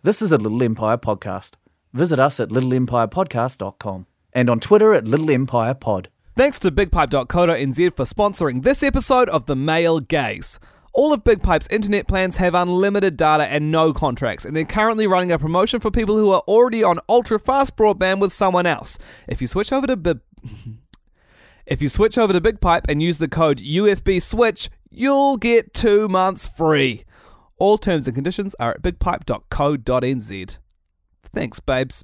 This is a Little Empire podcast. Visit us at littleempirepodcast.com and on Twitter at Little Empire Pod. Thanks to BigPipe.co.nz for sponsoring this episode of The Male Gaze. All of BigPipe's internet plans have unlimited data and no contracts, and they're currently running a promotion for people who are already on ultra-fast broadband with someone else. If you switch over to BigPipe and use the code UFBSWITCH, you'll get 2 months free. All terms and conditions are at bigpipe.co.nz. Thanks, babes.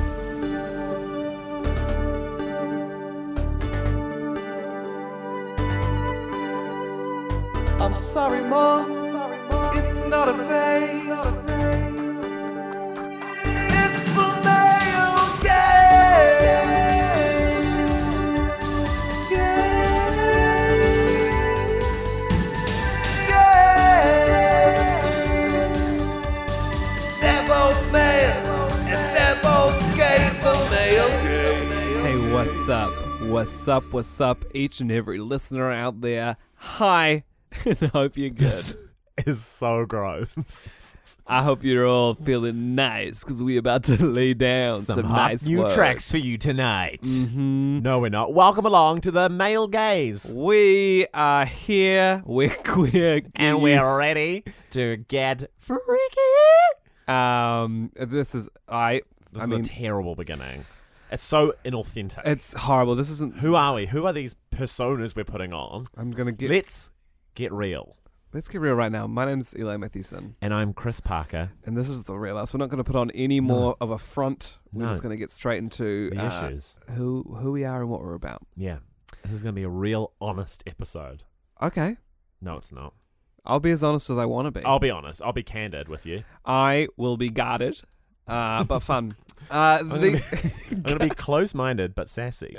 I'm sorry, Mom. It's not a phase. It's the male They're both male, and they're both gay, the male gay. Hey, what's up? What's up? What's up? Each and every listener out there. Hi. I hope you're good. This is so gross. I hope you're all feeling nice because we're about to lay down some hot nice new words. tracks for you tonight. Mm-hmm. No, we're not. Welcome along to the Male Gaze. We are here. We're queer. And we're ready to get freaky. This is I mean, a terrible beginning. It's so inauthentic. it's horrible. This isn't. Who are we? Who are these personas we're putting on? I'm gonna get. Let's get real. Let's get real right now. My name's Eli Mathewson, And I'm Chris Parker. and this is the real us. We're not going to put on any more of a front. We're No. just going to get straight into The issues. who we are and what we're about. Yeah. This is going to be a real honest episode. Okay, No, it's not. I'll be as honest as I want to be. I'll be honest. I'll be candid with you. I will be guarded, but fun. I'm going to be close-minded but sassy.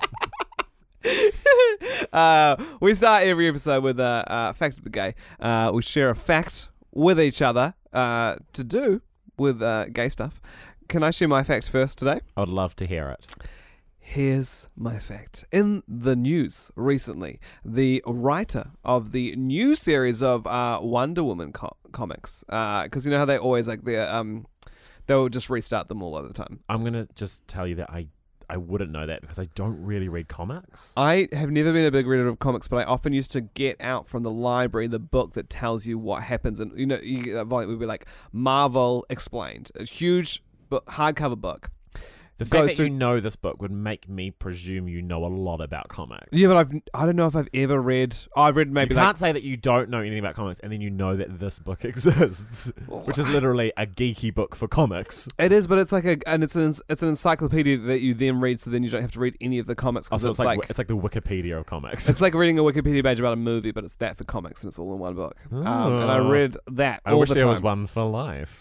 We start every episode with a fact of the gay. We share a fact with each other to do with gay stuff. Can I share my fact first today? I would love to hear it. Here's my fact. In the news recently, the writer of the new series of Wonder Woman comics, because you know how they always they'll just restart them all over the time. I'm going to just tell you that I wouldn't know that because I don't really read comics. I have never been a big reader of comics, but I often used to get out from the library the book that tells you what happens. And, you know, you get that volume would be like Marvel Explained, a huge hardcover book. The fact that you know this book would make me presume you know a lot about comics. Yeah, but I don't know if I've ever read... I've read maybe You can't say that you don't know anything about comics and then you know that this book exists, which is literally a geeky book for comics. It is, but it's like it's an encyclopedia that you then read, so then you don't have to read any of the comics. Also, it's like the Wikipedia of comics. It's like reading a Wikipedia page about a movie, but it's that for comics, and it's all in one book. And I read that I all wish the there time. was one for life.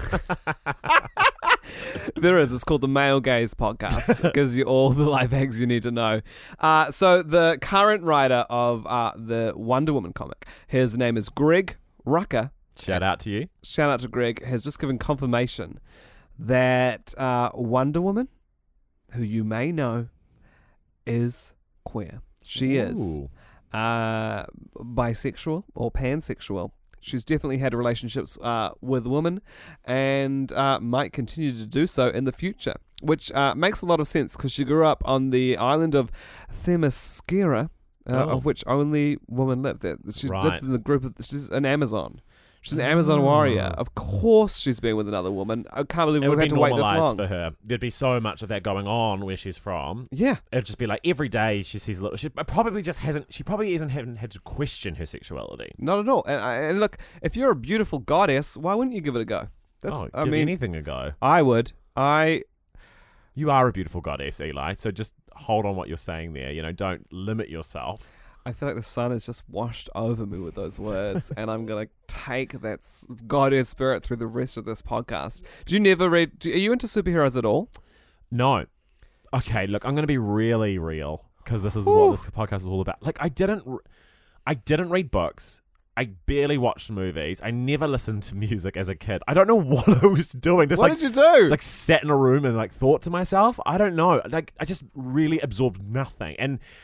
There is. It's called the Male Gaze Podcast. It gives you all the life hacks you need to know. So the current writer of the Wonder Woman comic, his name is Greg Rucka. Shout out to you. Shout out to Greg. Has just given confirmation that Wonder Woman, who you may know, is queer. She is Ooh. bisexual or pansexual. She's definitely had relationships with women and might continue to do so in the future, which makes a lot of sense because she grew up on the island of Themyscira, of which only women live. She lives in the group of... She's an Amazon. She's an Amazon warrior. Of course she's been with another woman. I can't believe we've had to wait this long. for her. There'd be so much of that going on where she's from. Yeah. It'd just be like every day she sees a little... She probably hasn't had to question her sexuality. Not at all. And look, if you're a beautiful goddess, why wouldn't you give it a go? Give anything a go. I would. You are a beautiful goddess, Eli, so just hold on what you're saying there. You know, don't limit yourself. I feel like the sun has just washed over me with those words, and I'm going to take that goddess spirit through the rest of this podcast. Do you never read... Are you into superheroes at all? No. Okay, look, I'm going to be really real, because this is what this podcast is all about. Like, I didn't read books. I barely watched movies. I never listened to music as a kid. I don't know what I was doing. What did you do? Just like sat in a room and like thought to myself. I don't know. Like I just really absorbed nothing. And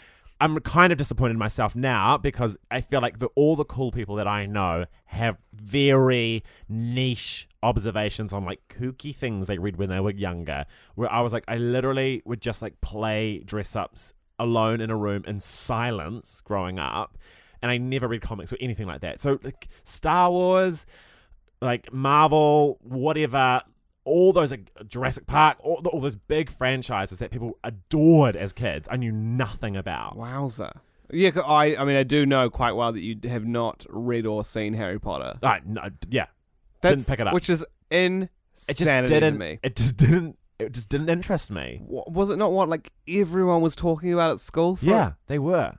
I'm kind of disappointed in myself now because I feel like all the cool people that I know have very niche observations on like kooky things they read when they were younger, where I was like, I literally would just like play dress-ups alone in a room in silence growing up, and I never read comics or anything like that. So like Star Wars, like Marvel, whatever, all those like Jurassic Park, all those big franchises that people adored as kids, I knew nothing about. Wowza. Yeah, I mean, I do know quite well that you have not read or seen Harry Potter. No, yeah, didn't pick it up. Which is insanity It just didn't. to me. It just didn't. It just didn't interest me. Was it not what like everyone was talking about at school? Yeah, they were.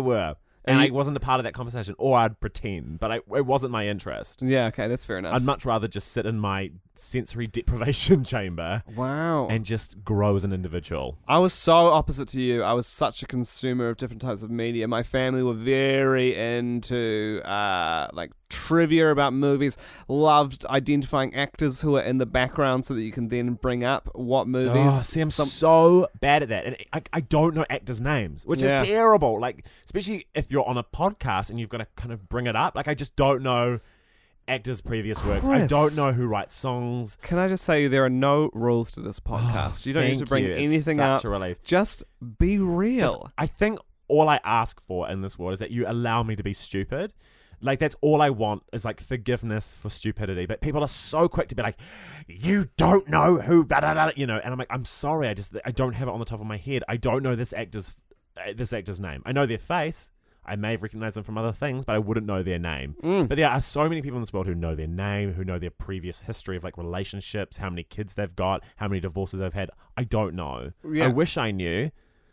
And And I wasn't a part of that conversation, or I'd pretend, but it wasn't my interest. Yeah, okay, that's fair enough. I'd much rather just sit in my sensory deprivation chamber Wow. and just grow as an individual. I was so opposite to you. I was such a consumer of different types of media. My family were very into like trivia about movies, loved identifying actors who are in the background so that you can then bring up what movies. Oh, see, I'm so bad at that. And I don't know actors' names, which Yeah. is terrible. Like, especially if you're on a podcast and you've got to kind of bring it up. Like, I just don't know actors' previous works. I Chris. don't know who writes songs. Can I just say there are no rules to this podcast. You don't need to Thank bring you. It's anything such up. a relief. Just be real. I think all I ask for in this world is that you allow me to be stupid. Like, that's all I want is, like, forgiveness for stupidity. But people are so quick to be like, you don't know who, blah, blah, blah, you know. And I'm like, I'm sorry, I don't have it on the top of my head. I don't know this actor's name. I know their face. I may have recognized them from other things, but I wouldn't know their name. But there are so many people in this world who know their name, who know their previous history of, like, relationships, how many kids they've got, how many divorces they've had. I don't know. Yeah. I wish I knew,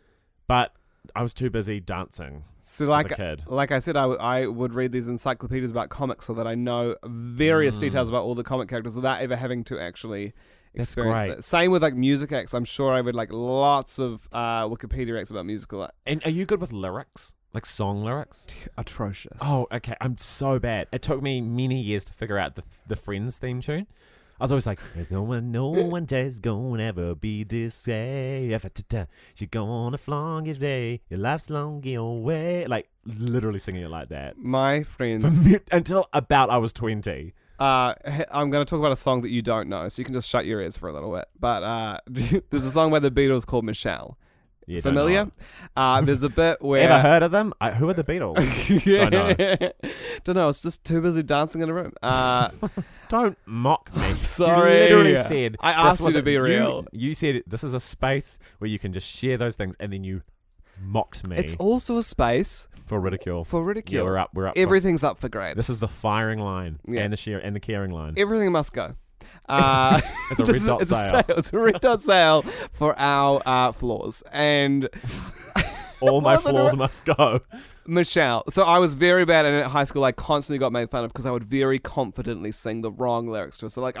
but I was too busy dancing So as a kid. like I said, I would read these encyclopedias about comics so that I know various details about all the comic characters without ever having to actually That's experience great. that. Same with like music acts. I'm sure I read like lots of Wikipedia acts about musical. And are you good with lyrics? Like song lyrics? Atrocious. Oh, okay. I'm so bad. It took me many years to figure out the Friends theme tune. I was always like, there's no one that's gonna ever be this safe. You're gonna flaunt your day. Your life's long your way. Like, literally singing it like that. My friends. Until about I was 20. I'm going to talk about a song that you don't know, so you can just shut your ears for a little bit. But there's a song by the Beatles called Michelle. Yeah, Familiar? There's a bit where... Ever heard of them? Who are the Beatles? Don't know. Don't know. I was just too busy dancing in a room. Don't mock me. Sorry. You literally said... I this asked you was to be real. You said this is a space where you can just share those things, and then you mocked me It's also a space for ridicule. for ridicule. Yeah, we're up. We're up. Everything's up for grabs. This is the firing line Yeah. and the caring line. Everything must go. It's a red dot sale. It's a red dot sale for our flaws. And All my Well, flaws must go. Michelle. So I was very bad at it at high school. I constantly got made fun of because I would very confidently sing the wrong lyrics to it. So like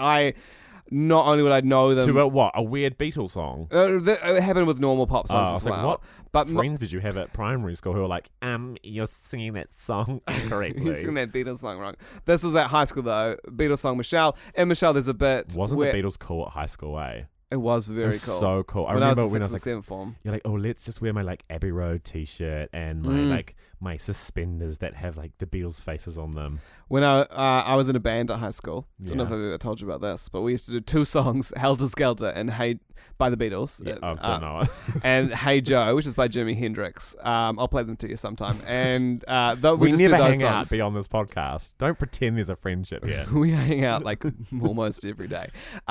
not only would I know them. To a what? A weird Beatles song? It happened with normal pop songs I as was like, well. what But friends did you have at primary school who were like, you're singing that song you incorrectly? sing that Beatles song wrong. This was at high school though. Beatles song Michelle. In Michelle, there's a bit. Wasn't where the Beatles cool at high school, eh? It was It very was cool. so cool. I when I remember was when in I sixth was and like, seventh form. you're like, oh, let's just wear my like Abbey Road t-shirt and my my suspenders that have like the Beatles faces on them. When I was in a band at high school. Don't know Yeah. if I've ever told you about this, but we used to do two songs, Helter Skelter and Hey by the Beatles. Yeah, I don't know. And Hey Joe, which is by Jimi Hendrix. I'll play them to you sometime. And we We just never do those hang out songs. beyond this podcast. Don't pretend there's a friendship here. We hang out like almost every day.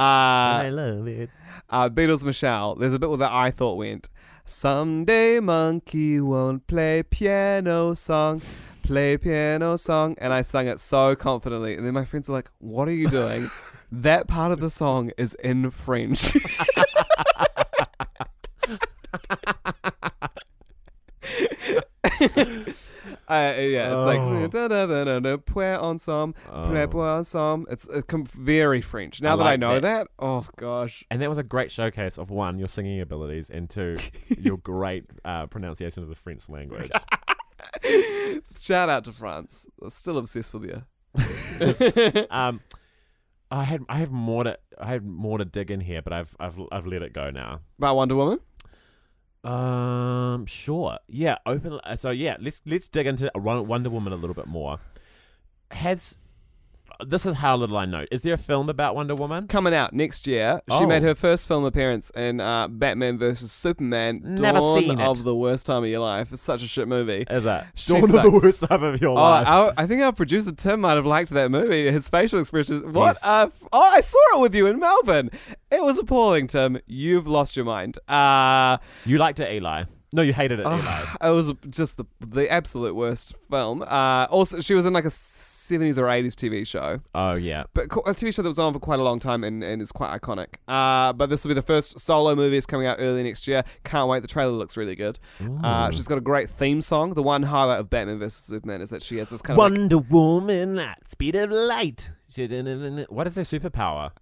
I love it. Beatles Michelle. There's a bit where the I thought went, someday monkey won't play piano song. Play piano song. And I sang it so confidently. And then my friends were like, what are you doing? That part of the song is in French. Yeah, it's like da da da da da point ensemble, play point ensemble. It's very French. Now I that I like know that. that, oh gosh, And that was a great showcase of one, your singing abilities, and two, your great pronunciation of the French language. shout out to France. Still obsessed with you. I had more to dig in here, but I've let it go now. About Wonder Woman. Sure. Yeah, open. So yeah, let's dig into Wonder Woman a little bit more. This is how little I know. Is there a film about Wonder Woman? Coming out next year. She Oh. made her first film appearance in Batman vs Superman. Never Dawn seen it. of the worst time of your life. It's such a shit movie. Is it? She Dawn of the sucks. worst time of your life. I think our producer Tim might have liked that movie. His facial expressions. What? He's- I saw it with you in Melbourne. It was appalling, Tim. You've lost your mind. You liked it, Eli. No, you hated it, Eli. It was just the absolute worst film. Also, she was in like a 70s or 80s TV show. Oh yeah. But a TV show that was on for quite a long time and is quite iconic. But this will be the first solo movie. It's coming out early next year. Can't wait. The trailer looks really good. She's got a great theme song. The one highlight of Batman vs Superman is that she has this kind of Wonder Woman at speed of light. What is her superpower?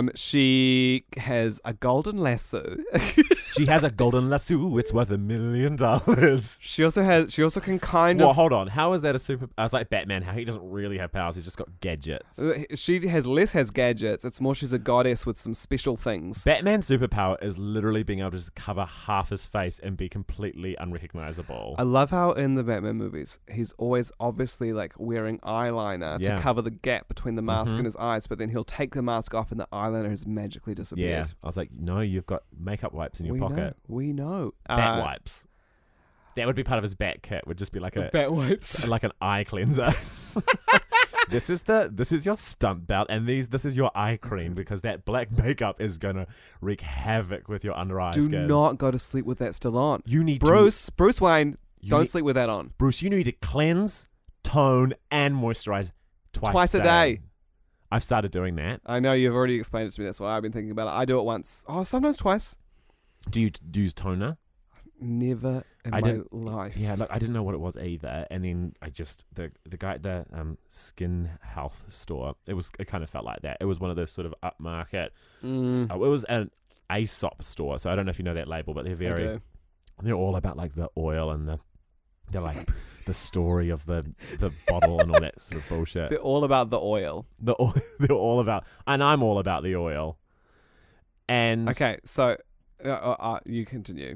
she has a golden lasso. She has a golden lasso. It's worth $1 million. She also can kind Well, of. hold on. How is that a super? I was like Batman. How he doesn't really have powers. He's just got gadgets. She has gadgets. It's more she's a goddess with some special things. Batman's superpower is literally being able to just cover half his face and be completely unrecognizable. I love how in the Batman movies he's always obviously like wearing eyeliner Yeah. to cover the gap between the mask and his eyes, but then he'll take the mask off and the eyeliner has magically Yeah, disappeared. I was like, no, you've got makeup wipes in your We pocket. We know. Bat wipes. That would be part of his bat kit. Would just be like a Bat wipes. like an eye cleanser. This is your stunt belt, and this is your eye cream, because that black makeup is gonna wreak havoc with your under eye Do skin. not go to sleep with that still on. You need Bruce Wayne, You don't need- sleep with that on. Bruce, you need to cleanse, tone, and moisturize twice a day. I've started doing that. I know you've already explained it to me. That's why I've been thinking about it. I do it once. Oh, sometimes twice. Do you use toner? Never in I my didn't- life. Yeah, look, I didn't know what it was either, and then I just the guy at the skin health store. It kind of felt like that. It was one of those sort of upmarket. Mm, It was an Aesop store, so I don't know if you know that label, but I do. they're all about like the oil and they're like the story of the bottle and all that sort of bullshit. They're all about the oil. They're all about, and I'm all about the oil. And Okay, so you continue.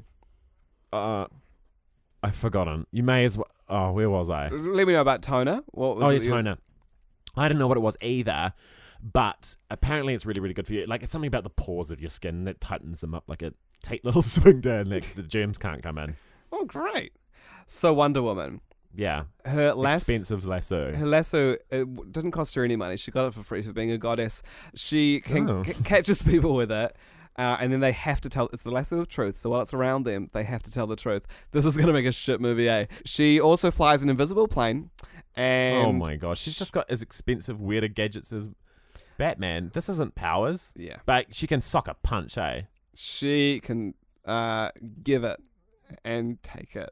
I've forgotten. You may as well. Oh, where was I? Let me know about toner. What was Oh, it it's you was- toner. I didn't know what it was either, but apparently it's really, really good for you. Like, it's something about the pores of your skin that tightens them up like a tight little sphincter, and like the germs can't come in. Oh, great. So Wonder Woman, Yeah, her expensive lasso. Her lasso didn't cost her any money. She got it for free for being a goddess. She can Oh. catches people with it, and then they have to tell. It's the lasso of truth. So while it's around them, they have to tell the truth. This is gonna make a shit movie, eh? She also flies an invisible plane, and Oh my god, she's just got as expensive, weirder gadgets as Batman. This isn't powers, yeah, but she can sock a punch, eh? she can give it and take it.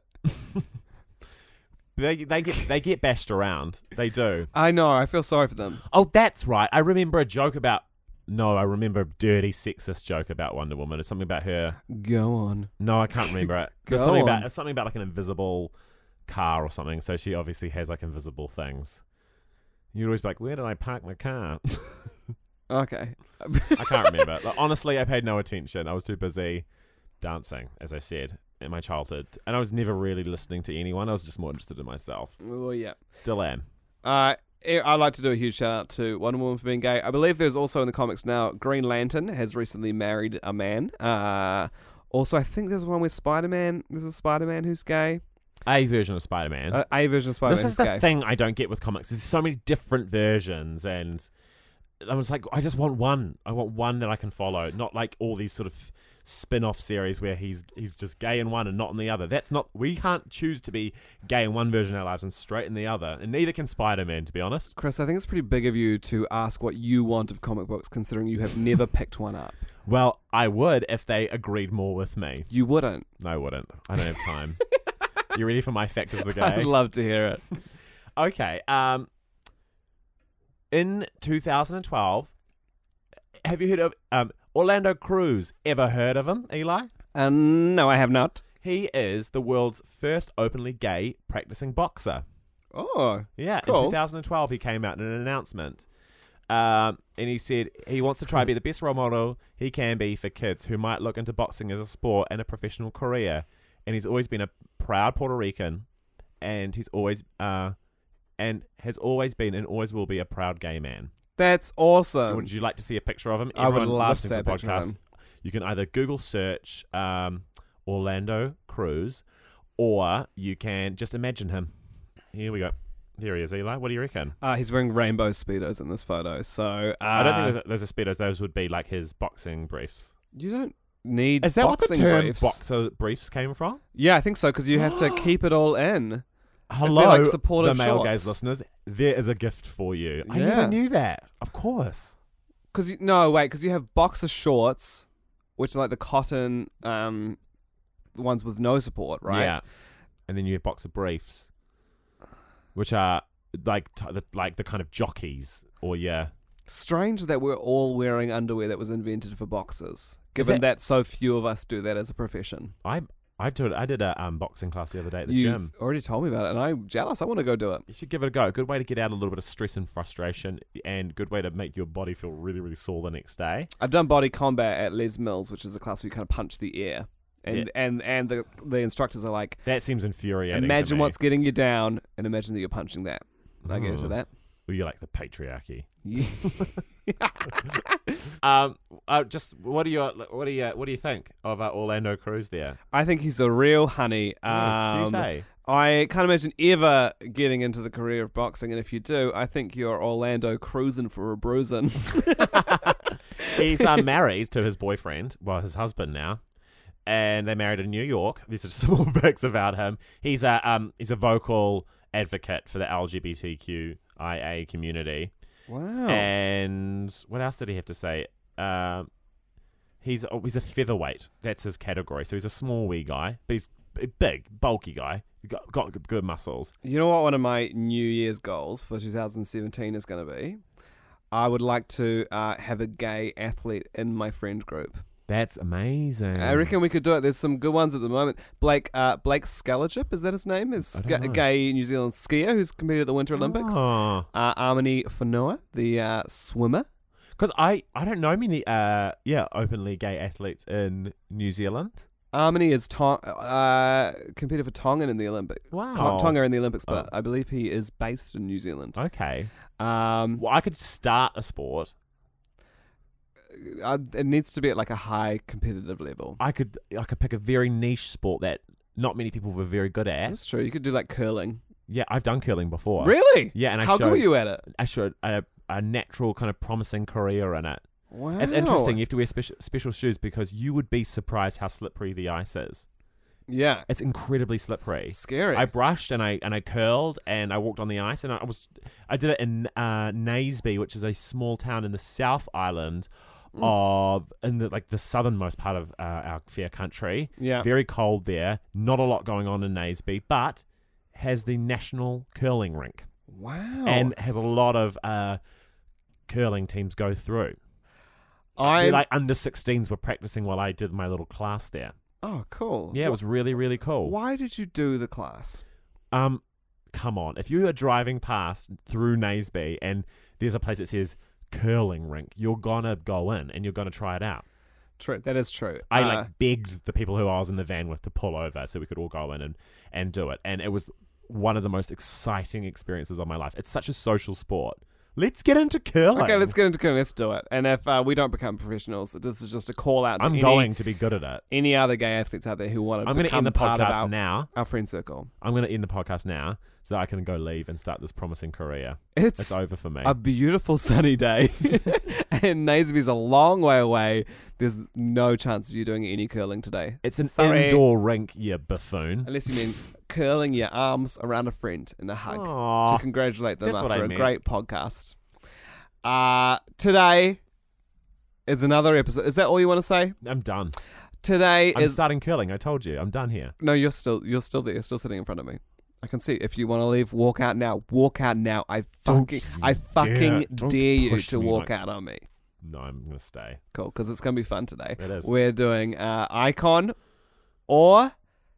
They get bashed around. They do. I know. I feel sorry for them. Oh, that's right. I remember a joke about. No, I remember a dirty sexist joke about Wonder Woman. It's something about her. Go on. No, I can't remember it. Go There's something on. about something about like an invisible car or something. So she obviously has like invisible things. You'd always be like, "Where did I park my car?" Okay. I can't remember. Like, honestly, I paid no attention. I was too busy dancing, as I said, in my childhood, and I was never really listening to anyone. I was just more interested in myself. Oh yeah. Still am. I'd like to do a huge shout out to Wonder Woman for being gay. I believe there's also in the comics now, Green Lantern has recently married a man. Also, I think there's one with Spider-Man. There's a Spider-Man who's gay. A version of Spider-Man. A version of Spider-Man This is who's the gay. thing I don't get with comics. There's so many different versions, and I was like, I just want one. I want one that I can follow, not like all these sort of spin-off series where he's just gay in one and not in the other. That's not. We can't choose to be gay in one version of our lives and straight in the other, and neither can Spider-Man, to be honest. Chris, I think it's pretty big of you to ask what you want of comic books, considering you have never picked one up. Well, I would if they agreed more with me. You wouldn't. No, I wouldn't. I don't have time. You ready for my fact of the day? I'd love to hear it. Okay. In 2012, have you heard of Orlando Cruz? Ever heard of him, Eli? No, I have not. He is the world's first openly gay practicing boxer. Oh, Yeah, Cool. in 2012 he came out in an announcement. And he said he wants to try to be the best role model he can be for kids who might look into boxing as a sport and a professional career. and he's always been a proud Puerto Rican, and he's always and has always been and always will be a proud gay man. That's awesome. Would you like to see a picture of him? I would Everyone love to listening see a picture of him. You can either Google search Orlando Cruz, or you can just imagine him. Here we go. There he is, Eli. What do you reckon? He's wearing rainbow Speedos in this photo. So I don't think those are Speedos. Those would be like his boxing briefs. You don't need Is that what the boxing term briefs. boxer briefs came from? Yeah, I think so, because you have to keep it all in. Hello, They're like supportive the male shorts. gaze listeners. There is a gift for you. I Yeah. never knew that. Of course. Because you have boxer shorts, which are like the cotton ones with no support, right? Yeah. And then you have boxer briefs, which are like the kind of jockeys, or Strange that we're all wearing underwear that was invented for boxers, given that so few of us do that as a profession. I did a boxing class the other day at the You've gym. already told me about it, and I'm jealous. I want to go do it. You should give it a go. Good way to get out a little bit of stress and frustration, and good way to make your body feel really, really sore the next day. I've done body combat at Les Mills, which is a class where you kind of punch the air. And the instructors are like, That seems infuriating. imagine to me. what's getting you down, and imagine that you're punching that. I get into that. Well, you're like the patriarchy. Yeah. Just what do you think of Orlando Cruz there? I think he's a real honey. Cute, eh? I can't imagine ever getting into the career of boxing, and if you do, I think you're Orlando cruising for a bruising. He's married to his boyfriend, well, his husband now, and they married in New York. These are just small facts about him. He's a vocal advocate for the LGBTQIA community. Wow. And what else did he have to say? He's a featherweight. That's his category. So he's a small wee guy, but he's a big, bulky guy. He's got good muscles. You know what one of my New Year's goals for 2017 is going to be? I would like to have a gay athlete in my friend group. That's amazing. I reckon we could do it. There's some good ones at the moment. Blake Skalajip, is that his name? Is I don't know. a gay New Zealand skier who's competed at the Winter Olympics. Oh. Armani Whanua, the swimmer. Because I don't know many openly gay athletes in New Zealand. Armani is competed for Tongan in the Olympics. Wow. Tonga in the Olympics, but I believe he is based in New Zealand. Okay. Well, I could start a sport. It needs to be at like a high competitive level. I could pick a very niche sport that not many people were very good at. That's true. You could do like curling. Yeah, I've done curling before. Really? Yeah, and how good were you at it? I showed a natural kind of promising career in it. Wow. It's interesting. You have to wear special shoes because you would be surprised how slippery the ice is. Yeah. It's incredibly slippery. Scary. I brushed and I curled and I walked on the ice and I did it in Naseby, which is a small town in the South Island in the southernmost part of our fair country. Yeah. Very cold there. Not a lot going on in Naseby, but has the national curling rink. Wow. And has a lot of curling teams go through. I Like under 16s were practicing while I did my little class there. Oh, cool. Yeah, it was really, really cool. Why did you do the class? Come on. If you are driving past through Naseby and there's a place that says curling rink, you're gonna go in and you're gonna try it out. True. That is true. I begged the people who I was in the van with to pull over so we could all go in and do it. And it was one of the most exciting experiences of my life. It's such a social sport. Let's get into curling. Okay, let's get into curling. Let's do it. And if we don't become professionals, this is just a call out to going to be good at it. any other gay athletes out there who want to I'm going to become end the part of podcast now. our friend circle. I'm going to end the podcast now so that I can go leave and start this promising career. It's over for me. A beautiful sunny day. And Naseby's a long way away. There's no chance of you doing any curling today. It's an Sorry. indoor rink, you buffoon. Unless you mean curling your arms around a friend in a hug Aw, to congratulate them that's what after I a meant. great podcast. Today is another episode. Is that all you want to say? I'm done. Today I'm is starting curling. I told you. I'm done here. no. You're still there. You're still sitting in front of me. I can see. If you want to leave, walk out now. Walk out now. I fucking Don't dare you push to me walk like- out on me. No, I'm going to stay. Cool, because it's gonna be fun today. It is. We're doing Icon or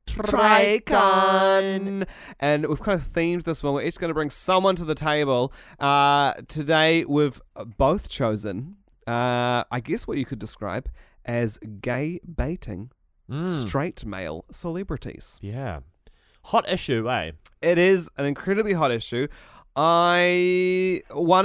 Tricon. And we've kind of themed this one. We're each going to bring someone to the table. Today we've both chosen, I guess what you could describe as gay baiting straight male celebrities. Yeah. Hot issue, eh? It is an incredibly hot issue. I've got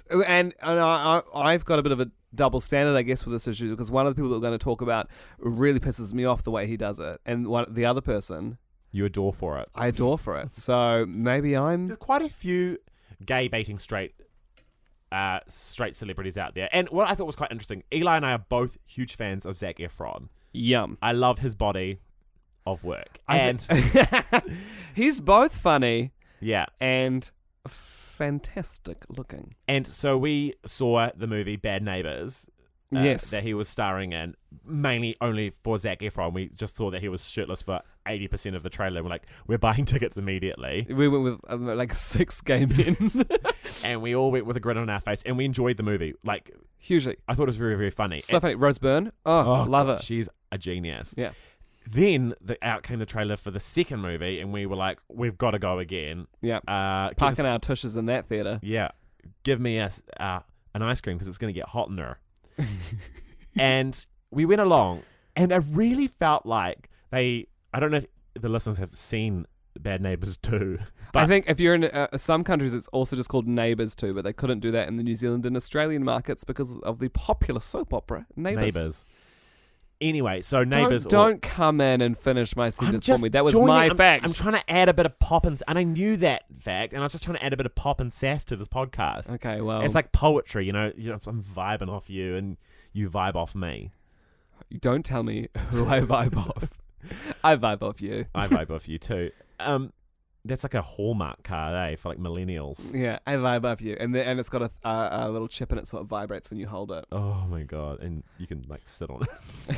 a bit of a double standard, I guess, with this issue, because one of the people that we're going to talk about really pisses me off the way he does it, and the other person You adore for it. I adore for it. So maybe I'm... There's quite a few gay baiting straight celebrities out there. And what I thought was quite interesting, Eli and I are both huge fans of Zac Efron. Yum. I love his body of work. He's both funny Yeah. and fantastic looking. And so we saw the movie Bad Neighbors. Yes. That he was starring in, mainly only for Zac Efron. We just thought that he was shirtless for 80% of the trailer. We're like, we're buying tickets immediately. We went with like 6 gay men. And we all went with a grin on our face, and we enjoyed the movie. Like, Hugely. I thought it was very, very funny. So funny. Rose Byrne. Oh, love God, her. She's a genius. Yeah. Then out came the trailer for the second movie, and we were like, we've got to go again. Yeah. Parking our tushes in that theatre. Yeah. Give me an ice cream because it's going to get hot in there. And we went along, and I really felt like I don't know if the listeners have seen Bad Neighbours 2. But I think if you're in some countries, it's also just called Neighbours too, but they couldn't do that in the New Zealand and Australian markets because of the popular soap opera Neighbours. Anyway, so Neighbours. Don't come in and finish my sentence for me. That was my fact. I'm trying to add a bit of pop and I knew that fact, and I was just trying to add a bit of pop and sass to this podcast. Okay, well, It's like poetry, you know. I'm vibing off you, and you vibe off me. You don't tell me who I vibe off. I vibe off you. I vibe off you too. That's like a Hallmark card, eh, for like millennials. Yeah, I vibe off you, and it's got a little chip in it, so it vibrates when you hold it. Oh my god! And you can like sit on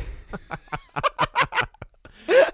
it.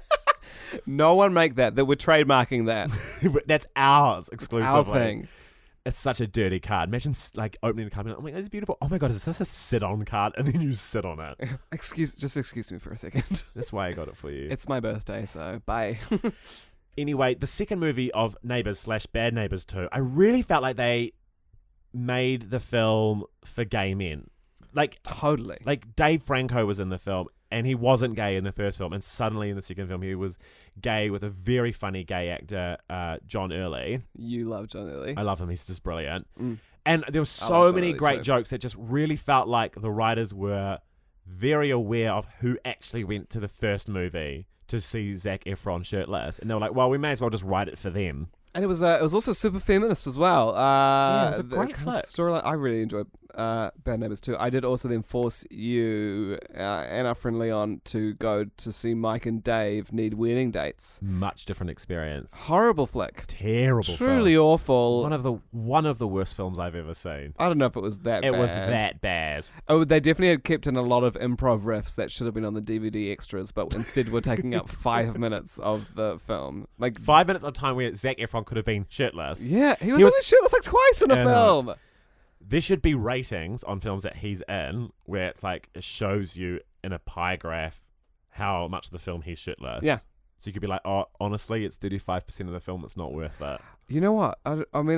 No one make that. That we're trademarking that. That's ours exclusively. Our thing. It's such a dirty card. Imagine like opening the card and I'm like, it's beautiful. Oh my god, is this a sit-on card? And then you sit on it. Just excuse me for a second. That's why I got it for you. It's my birthday, so bye. Anyway, the second movie of Neighbours/Bad Neighbours 2, I really felt like they made the film for gay men. Like, totally. Like, Dave Franco was in the film, and he wasn't gay in the first film, and suddenly in the second film he was gay with a very funny gay actor, John Early. You love John Early. I love him. He's just brilliant. Mm. And there were so many great jokes that just really felt like the writers were very aware of who actually went to the first movie to see Zac Efron shirtless, and they were like, "Well, we may as well just write it for them." And it was also super feminist as well. Yeah, it was a great flick. Storyline. I really enjoyed Bad Neighbours 2. I did also then force you and our friend Leon to go to see Mike and Dave Need Wedding Dates. Much different experience. Horrible flick. Terrible. Truly film. awful. One of the worst films I've ever seen. I don't know if it was that bad. It was that bad. Oh, they definitely had kept in a lot of improv riffs that should have been on the DVD extras, but instead were taking up 5 minutes of the film. Like 5 minutes of time where Zac Efron could have been shirtless. Yeah, he was only shirtless like twice in a film. There should be ratings on films that he's in where it's like it shows you in a pie graph how much of the film he's shirtless. Yeah. So you could be like, oh, honestly, it's 35% of the film that's not worth it. You know what? I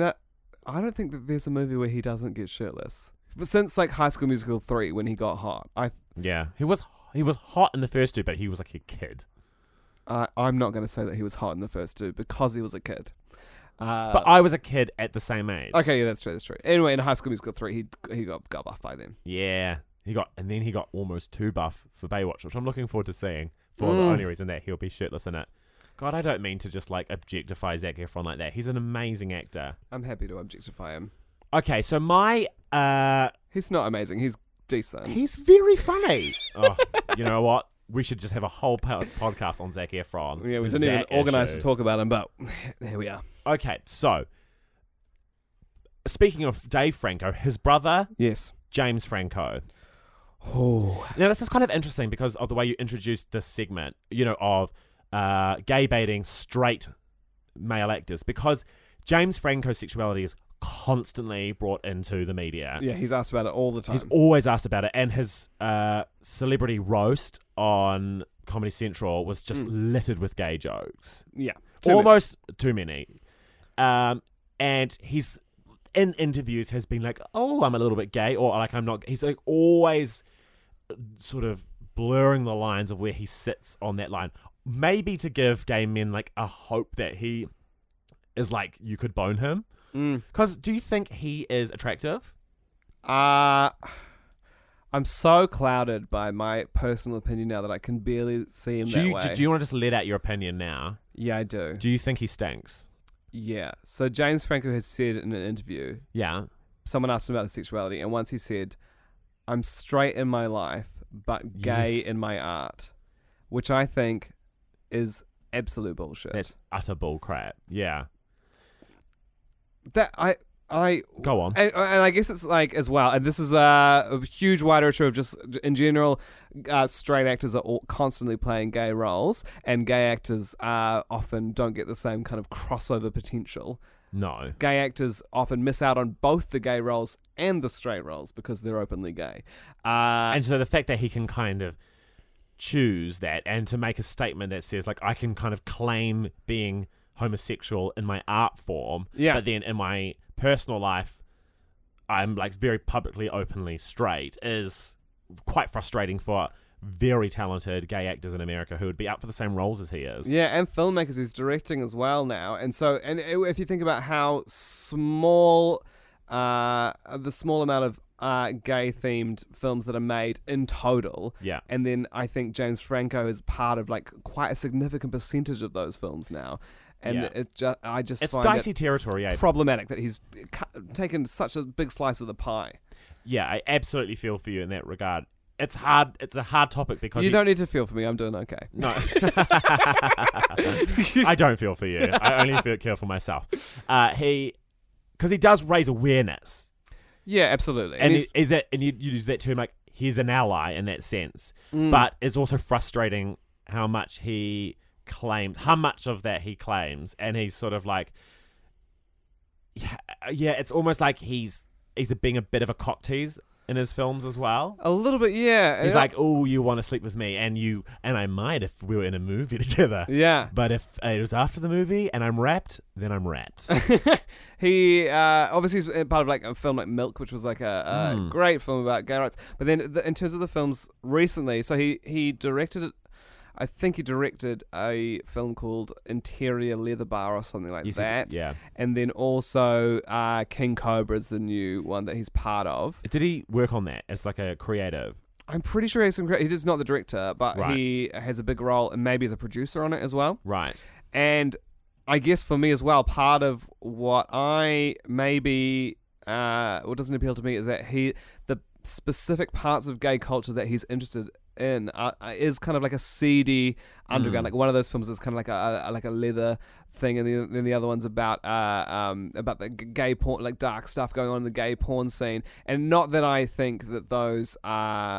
don't think that there's a movie where he doesn't get shirtless. But since like High School Musical 3 when he got hot, Yeah, he was hot in the first two, but he was like a kid. I'm not going to say that he was hot in the first two because he was a kid. But I was a kid at the same age. Okay, yeah, that's true. Anyway, in High School Musical 3, he got buff by then. Yeah, he got almost too buff for Baywatch, which I'm looking forward to seeing. For the only reason that he'll be shirtless in it. God, I don't mean to just like objectify Zac Efron like that. He's an amazing actor. I'm happy to objectify him. Okay, so my he's not amazing. He's decent. He's very funny. Oh, you know what? We should just have a whole podcast on Zac Efron. Yeah, we didn't even organise to talk about him, but here we are. Okay, so speaking of Dave Franco, his brother, yes, James Franco. Oh, now this is kind of interesting because of the way you introduced this segment, you know, of gay baiting straight male actors, because James Franco's sexuality is constantly brought into the media. Yeah, he's asked about it all the time. He's always asked about it, and his celebrity roast on Comedy Central was just littered with gay jokes. Yeah, almost too many. And he's in interviews has been like, "Oh, I'm a little bit gay," or like, "I'm not." He's like always sort of blurring the lines of where he sits on that line. Maybe to give gay men like a hope that he is like, you could bone him. Because do you think he is attractive? I'm so clouded by my personal opinion now that I can barely see him that way. Do you want to just let out your opinion now? Yeah, I do. Do you think he stinks? Yeah. So James Franco has said in an interview, Yeah. someone asked him about his sexuality, and once he said, I'm straight in my life, but gay in my art, which I think is absolute bullshit. That's utter bull crap. Yeah. That I Go on. and I guess it's like as well, and this is a huge wider issue of just in general, straight actors are constantly playing gay roles, and gay actors often don't get the same kind of crossover potential. No. Gay actors often miss out on both the gay roles and the straight roles because they're openly gay. And so the fact that he can kind of choose that and to make a statement that says, like, I can kind of claim being homosexual in my art form, but then in my personal life I'm like very publicly, openly straight, is quite frustrating for very talented gay actors in America who would be up for the same roles as he is. Yeah, and filmmakers. He's directing as well now. And so, and if you think about how small, the small amount of gay-themed films that are made in total. Yeah. And then I think James Franco is part of like quite a significant percentage of those films now. And it's find dicey it territory, eh? problematic that he's taken such a big slice of the pie. Yeah, I absolutely feel for you in that regard. It's hard. It's a hard topic because you don't need to feel for me. I'm doing okay. No, I don't feel for you. I only care for myself. Because he does raise awareness. Yeah, absolutely. And you use that term like he's an ally in that sense. But it's also frustrating how much he claims, how much of that he claims, and he's sort of like, yeah. It's almost like he's being a bit of a cock tease in his films as well. A little bit, yeah. He's like, oh, you want to sleep with me, and I might if we were in a movie together. Yeah. But if it was after the movie and I'm wrapped, then I'm wrapped. He obviously is part of like a film like Milk, which was like a great film about gay rights. But then in terms of the films recently, so he directed it. I think he directed a film called Interior Leather Bar or something like that. Yeah. And then also King Cobra is the new one that he's part of. Did he work on that as like a creative? I'm pretty sure he's he's not the director, but Right. he has a big role and maybe as a producer on it as well. Right. And I guess for me as well, part of what what doesn't appeal to me is that the specific parts of gay culture that he's interested in is kind of like a seedy underground. Like one of those films is kind of like a leather thing, and then the other one's about the gay porn, like dark stuff going on in the gay porn scene. And not that I think that those are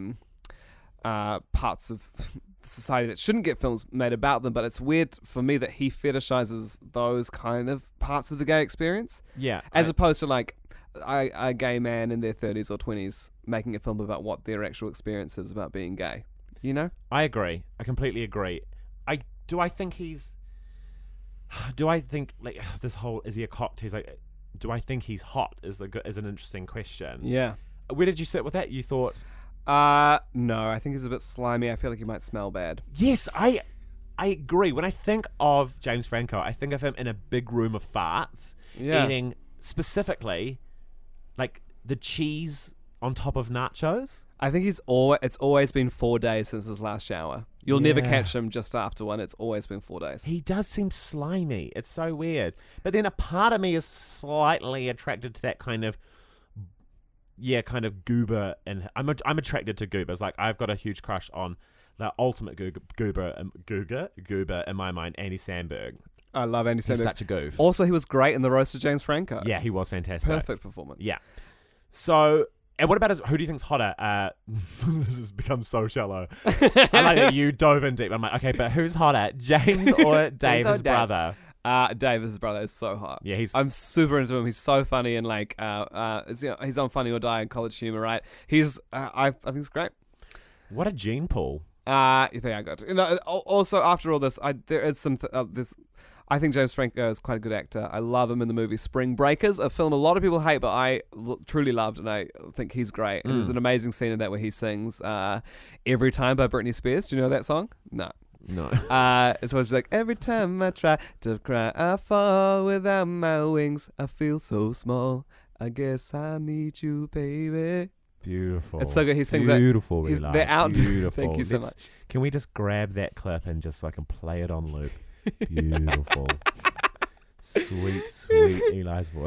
parts of society that shouldn't get films made about them, but it's weird for me that he fetishizes those kind of parts of the gay experience. Yeah. As opposed to like a gay man in their 30s or 20s making a film about what their actual experience is about being gay. You know? I agree. I completely agree. Do I think like this whole, is he a cock tease? Like, do I think he's hot is an interesting question. Yeah. Where did you sit with that? You thought? No, I think he's a bit slimy. I feel like he might smell bad. Yes, I agree. When I think of James Franco, I think of him in a big room of farts, eating specifically like the cheese on top of nachos. I think it's always been 4 days since his last shower. You'll never catch him just after one. It's always been 4 days. He does seem slimy. It's so weird. But then a part of me is slightly attracted to that kind of goober, and I'm attracted to goobers. Like I've got a huge crush on the ultimate goober in my mind, Andy Samberg. I love Andy Samberg. He's such a goof. Also, he was great in the roast of James Franco. Yeah, he was fantastic. Perfect performance. Yeah. So, and what about who do you think's hotter? This has become so shallow. I like that you dove in deep. I'm like, okay, but who's hotter, James or Dave, his brother? Dave, his brother, is so hot. Yeah, I'm super into him. He's so funny and like, he's on Funny or Die and College Humor, right? I think it's great. What a gene pool. You think I got to. Also, after all this, there is some. I think James Franco is quite a good actor. I love him in the movie Spring Breakers, a film a lot of people hate, but I truly loved, and I think he's great. And there's an amazing scene in that where he sings Every Time by Britney Spears. Do you know that song? No. It's always like, every time I try to cry, I fall without my wings. I feel so small. I guess I need you, baby. Beautiful. It's so good. He sings beautiful, that. Beautiful. They're out. Beautiful. Thank you so much. Can we just grab that clip and just so I can play it on loop? Beautiful. Sweet, sweet Eli's voice.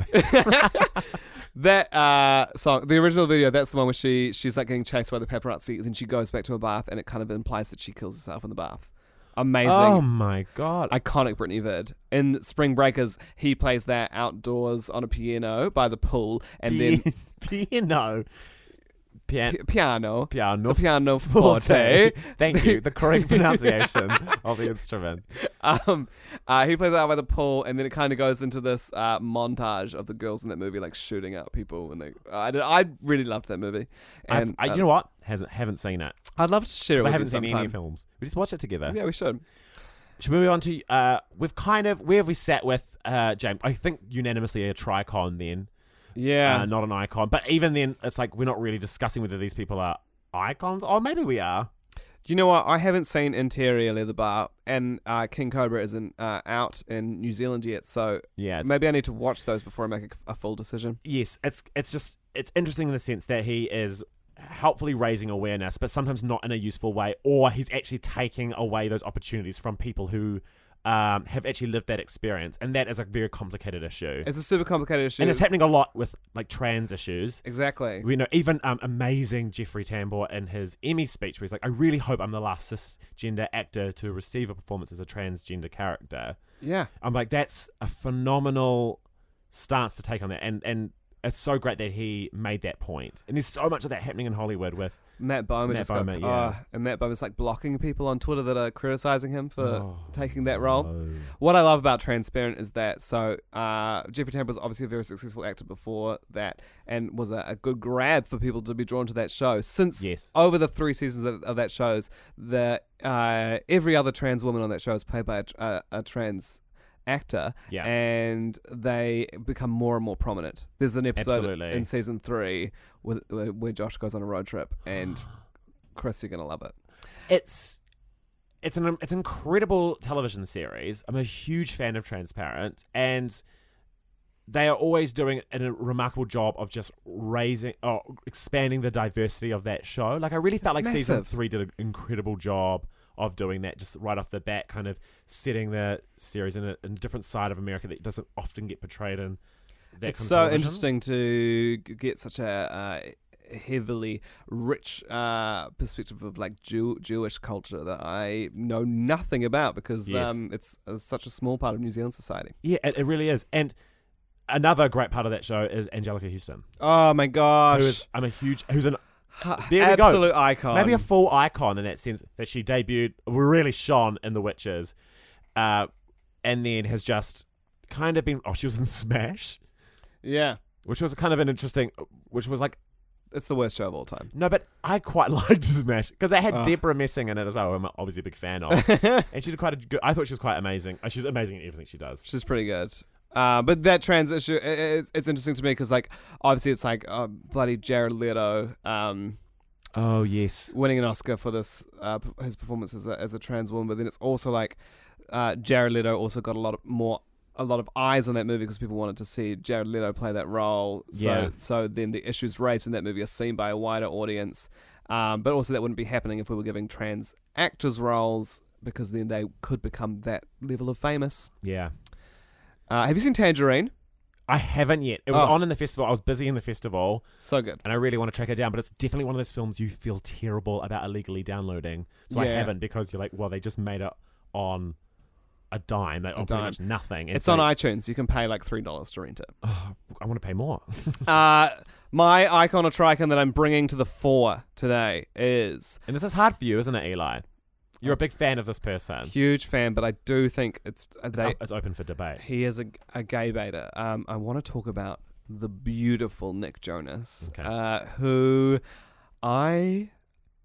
That song, the original video, that's the one where she's like getting chased by the paparazzi, then she goes back to a bath, and it kind of implies that she kills herself in the bath. Amazing. Oh my god. Iconic Britney vid. In Spring Breakers, he plays that outdoors on a piano by the pool, and then piano. Piano. Piano. The pianoforte. Thank you. The correct pronunciation of the instrument. He plays out by the pool, and then it kind of goes into this montage of the girls in that movie like shooting at people. And I really loved that movie. And you know what? Haven't seen it. I'd love to share it with I haven't you seen sometime. any films. We just watch it together. Yeah, we should. Should we move on to where have we sat with James? I think unanimously a tricon then. Yeah. Not an icon. But even then, it's like we're not really discussing whether these people are icons. Or maybe we are. You know what? I haven't seen Interior Leather Bar, and King Cobra isn't out in New Zealand yet, so maybe I need to watch those before I make a full decision. Yes, it's interesting in the sense that he is helpfully raising awareness, but sometimes not in a useful way, or he's actually taking away those opportunities from people who have actually lived that experience, and that is a very complicated issue. It's a super complicated issue, and it's happening a lot with like trans issues. Exactly. We know even amazing Jeffrey Tambor in his Emmy speech, where he's like, "I really hope I'm the last cisgender actor to receive a performance as a transgender character." Yeah, I'm like, that's a phenomenal stance to take on that, and it's so great that he made that point. And there's so much of that happening in Hollywood with Matt Bomer. And Matt Bomer's like blocking people on Twitter that are criticizing him for taking that role. No. What I love about Transparent is that Jeffrey Tambor was obviously a very successful actor before that, and was a good grab for people to be drawn to that show. Since over the 3 seasons of that shows, every other trans woman on that show is played by a trans actor, and they become more and more prominent. There's an episode in season 3 where Josh goes on a road trip, and Chris, you're gonna love it. It's an incredible television series. I'm a huge fan of Transparent, and they are always doing a remarkable job of just expanding the diversity of that show. Like I really felt massive. Season 3 did an incredible job of doing that, just right off the bat, kind of setting the series in a different side of America that doesn't often get portrayed in that. It's so interesting to get such a heavily rich perspective of like Jewish culture that I know nothing about, because it's such a small part of New Zealand society. Yeah, it really is. And another great part of that show is Angelica Houston. Oh my gosh, who's an there absolute we go. icon. Maybe a full icon in that sense, that she debuted, really shone in The Witches, and then has just kind of been. Oh, she was in Smash. Yeah, which was kind of an interesting. Which was like, it's the worst show of all time. No, but I quite liked Smash because it had Deborah Messing in it as well, who I'm obviously a big fan of, and she did quite a good. I thought she was quite amazing. She's amazing in everything she does. She's pretty good. But that trans issue, it's interesting to me because, like, obviously it's like bloody Jared Leto. Oh yes, winning an Oscar for this his performance as a trans woman. But then it's also like Jared Leto also got a lot of eyes on that movie because people wanted to see Jared Leto play that role. So then the issues raised in that movie are seen by a wider audience. But also that wouldn't be happening if we were giving trans actors roles, because then they could become that level of famous. Yeah. Have you seen Tangerine? I haven't yet. It was on in the festival. I was busy in the festival. So good. And I really want to track it down, but it's definitely one of those films you feel terrible about illegally downloading. So I haven't, because you're like, well, they just made it on a dime. On pretty much nothing. It's on iTunes. You can pay like $3 to rent it. Oh, I want to pay more. My icon or tricon that I'm bringing to the fore today is... And this is hard for you, isn't it, Eli? You're a big fan of this person. Huge fan, but I do think it's open for debate. He is a gay baiter. I want to talk about the beautiful Nick Jonas, who I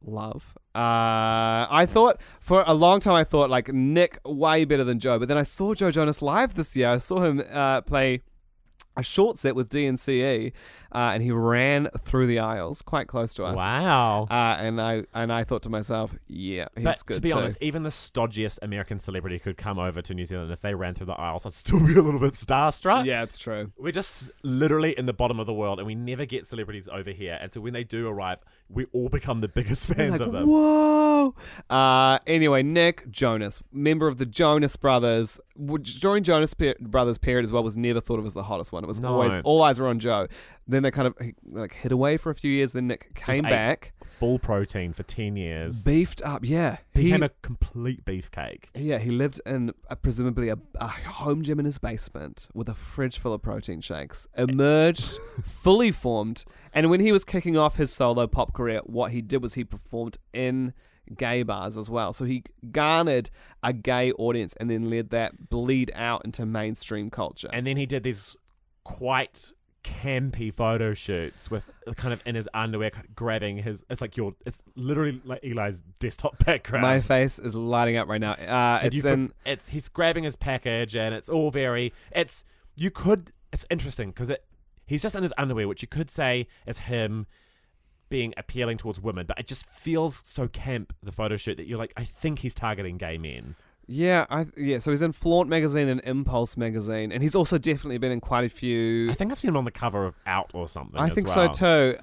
love. I thought for a long time, I thought like Nick way better than Joe, but then I saw Joe Jonas live this year. I saw him play a short set with DNCE, and he ran through the aisles quite close to us. Wow. And I thought to myself, yeah, he's But good to be too. honest, even the stodgiest American celebrity could come over to New Zealand. If they ran through the aisles, I'd still be a little bit starstruck. Yeah, it's true. We're just literally in the bottom of the world, and we never get celebrities over here. And so when they do arrive, we all become the biggest fans Like, of them. whoa. Anyway, Nick Jonas, member of the Jonas Brothers, during Jonas Brothers period as well, was never thought of as the hottest one. It was No. always all eyes were on Joe. Then they kind of like hid away for a few years. Then Nick came ate back, Full protein for 10 years. beefed up. Yeah, Became a complete beefcake. he lived in presumably a home gym in his basement with a fridge full of protein shakes. Emerged fully formed, and when he was kicking off his solo pop career, what he did was he performed in gay bars as well. So he garnered a gay audience and then let that bleed out into mainstream culture. And then he did these quite campy photo shoots with kind of in his underwear grabbing his it's literally like Eli's desktop background. My face is lighting up right now. He's grabbing his package and it's all very it's interesting because he's just in his underwear, which you could say is him being appealing towards women, but it just feels so camp, the photo shoot, that you're like, I think he's targeting gay men. Yeah, so he's in Flaunt magazine and Impulse magazine, and he's also definitely been in quite a few. I think I've seen him on the cover of Out or something. I think so too.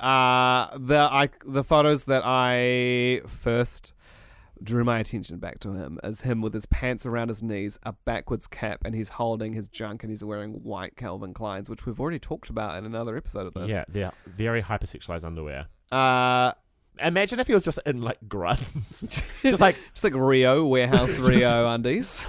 The photos that I first drew my attention back to him as him with his pants around his knees, a backwards cap, and he's holding his junk, and he's wearing white Calvin Kleins, which we've already talked about in another episode of this. Yeah, they're very hypersexualized underwear. Uh, Imagine if he was just in like grunts, just like Rio warehouse Rio undies,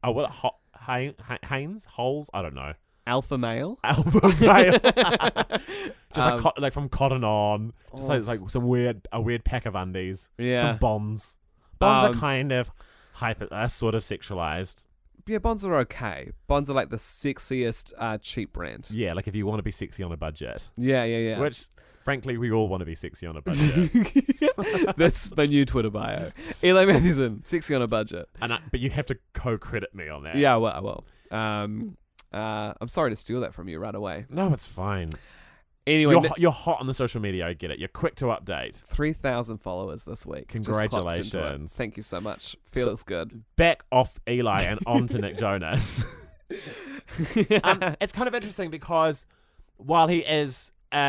Hanes holes. I don't know. alpha male. Alpha male. Just like from Cotton On. Just like some a weird pack of undies. Yeah. Some Bonds. Bonds are kind of sort of sexualized. Yeah, Bonds are okay. Bonds are like the sexiest cheap brand. Yeah, like if you want to be sexy on a budget. Yeah. Which, frankly, we all want to be sexy on a budget. That's my new Twitter bio. Eli Mathewson, sexy on a budget. But you have to co-credit me on that. Yeah, well, I will. I'm sorry to steal that from you right away. No, it's fine. Anyway, you're hot on the social media. I get it. You're quick to update. 3,000 followers this week. Just clocked into it. Congratulations. Thank you so much. Feels good. Back off Eli and on to Nick Jonas. It's kind of interesting because while he is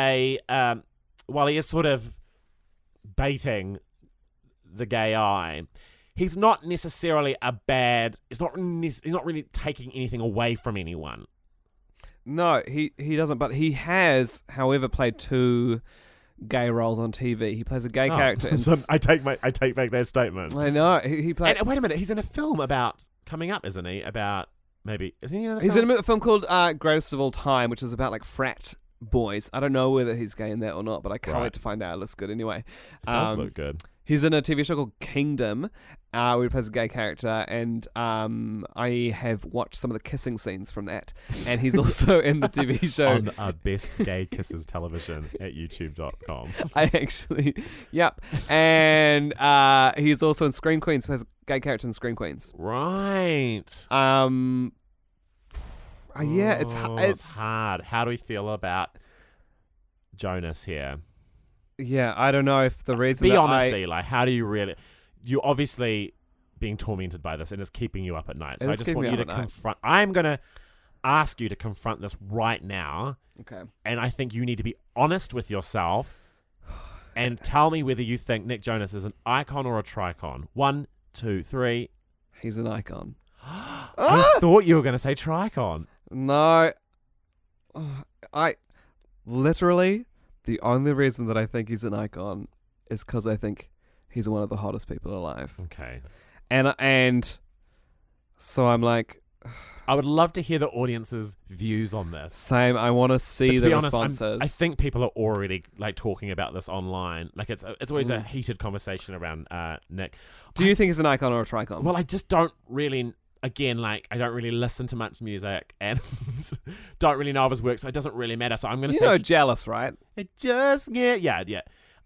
sort of baiting the gay eye, he's not necessarily he's not really taking anything away from anyone. No, he doesn't. But he has, however, played 2 gay roles on TV. He plays a gay character. In I take back that statement. I know he played. And wait a minute, he's in a film about coming up, isn't he? About maybe isn't he in a He's film? in a film called Greatest of All Time, which is about like frat boys. I don't know whether he's gay in that or not, but I can't wait to find out. It looks good anyway. It does look good. He's in a TV show called Kingdom, where he plays a gay character, and I have watched some of the kissing scenes from that. And he's also in the TV show on Best Gay Kisses Television at youtube.com. I actually, yep. And he's also in Scream Queens, plays a gay character in Scream Queens. Right. Yeah, it's hard. How do we feel about Jonas here? Yeah, I don't know if the reason. Be honest, Eli. How do you really? You're obviously being tormented by this, and it's keeping you up at night. So I just want you to confront. I'm gonna ask you to confront this right now. Okay. And I think you need to be honest with yourself, and tell me whether you think Nick Jonas is an icon or a tricon. 1, 2, 3. He's an icon. I thought you were going to say tricon. No, I literally. The only reason that I think he's an icon is because I think he's one of the hottest people alive. Okay. And so I'm like... I would love to hear the audience's views on this. Same. I want to see the responses. I think people are already like talking about this online. Like it's always a heated conversation around Nick. Do you think he's an icon or a tricon? Well, I just don't really... Again, like, I don't really listen to much music and don't really know of his work, so it doesn't really matter. So I'm going to say... Jealous, right? It just... Yeah.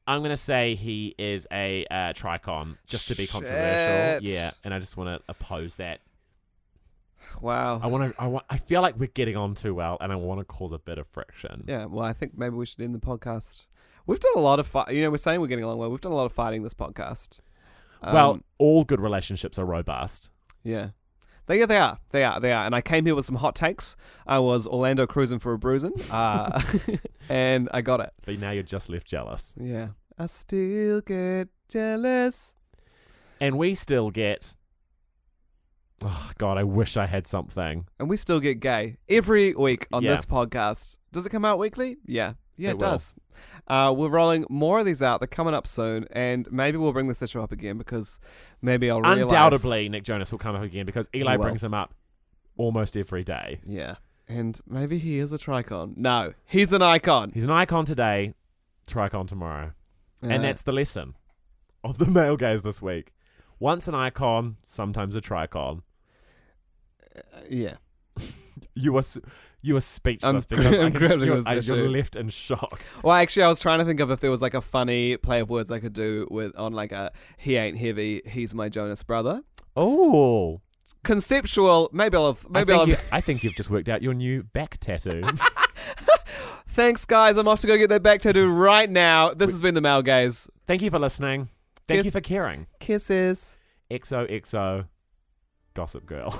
I'm going to say he is a Tricon, just to be controversial. Shit. Yeah, and I just want to oppose that. Wow. I feel like we're getting on too well, and I want to cause a bit of friction. Yeah, well, I think maybe we should end the podcast. We've done a lot of we're saying we're getting along well. We've done a lot of fighting this podcast. Well, all good relationships are robust. Yeah. They are. And I came here with some hot takes. I was Orlando cruising for a bruising, and I got it. But now you're just left jealous. Yeah. I still get jealous. And we still get... Oh, God, I wish I had something. And we still get gay every week on Yeah. this podcast. Does it come out weekly? Yeah. Yeah, it will. does. We're rolling more of these out. They're coming up soon, and maybe we'll bring this issue up again because maybe I'll realize... Undoubtedly, Nick Jonas will come up again because Eli will. brings him up almost every day. Yeah. And maybe he is a Tricon. No, he's an icon. He's an icon today, Tricon tomorrow. And Uh, that's the lesson of the male gaze this week. Once an icon, sometimes a Tricon. yeah. You are speechless I'm because I can grabbing you're, this you're issue. left in shock. Well, actually, I was trying to think of if there was like a funny play of words I could do on like a he ain't heavy, he's my Jonas brother. Oh, Conceptual. Maybe I'll. I think you've just worked out your new back tattoo. Thanks, guys. I'm off to go get that back tattoo right now. This has been the Male Gaze. Thank you for listening. Thank you Kiss. for caring. Kisses. XOXO, Gossip Girl.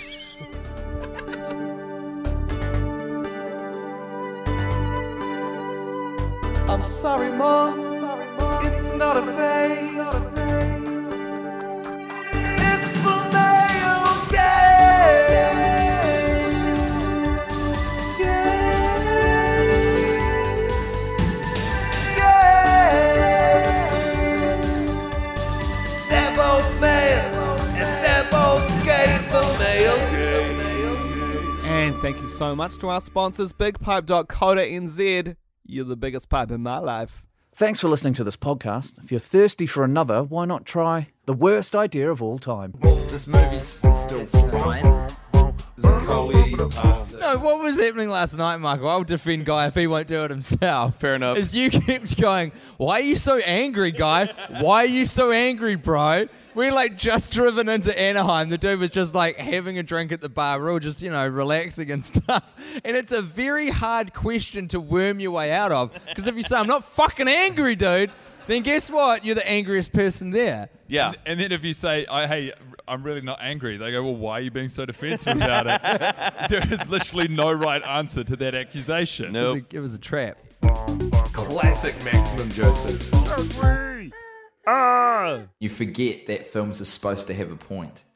I'm sorry, Mom. It's not a phase. It's the male gaze. They're both male and they're both gay. The male gaze. And thank you so much to our sponsors, BigPipe.co.nz. You're the biggest pipe in my life. Thanks for listening to this podcast. If you're thirsty for another, why not try the worst idea of all time? This movie's still fine. No, what was happening last night, Michael? I'll defend Guy if he won't do it himself. Fair enough. Is you kept going, why are you so angry, Guy? Why are you so angry, bro? We're like just driven into Anaheim. The dude was just like having a drink at the bar. We're all just, relaxing and stuff. And it's a very hard question to worm your way out of. Because if you say, I'm not fucking angry, dude, then guess what? You're the angriest person there. Yeah. And then if you say, hey, I'm really not angry, they go, well, why are you being so defensive about it? There is literally no right answer to that accusation. It was a trap. Classic Maximum Joseph. You forget that films are supposed to have a point.